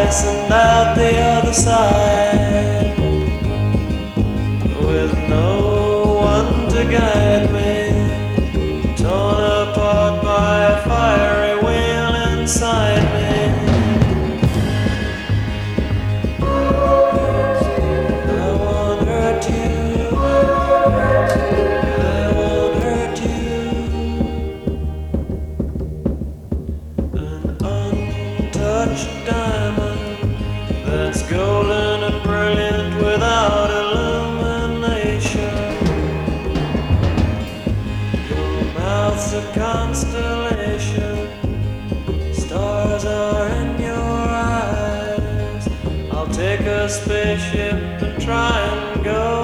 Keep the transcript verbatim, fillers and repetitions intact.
tracks and out the other side, with no one to guide me, torn apart by a fiery wheel inside me. I won't hurt you, I won't hurt you. An untouched diamond that's golden and brilliant without illumination. Your mouth's a constellation, stars are in your eyes. I'll take a spaceship and try and go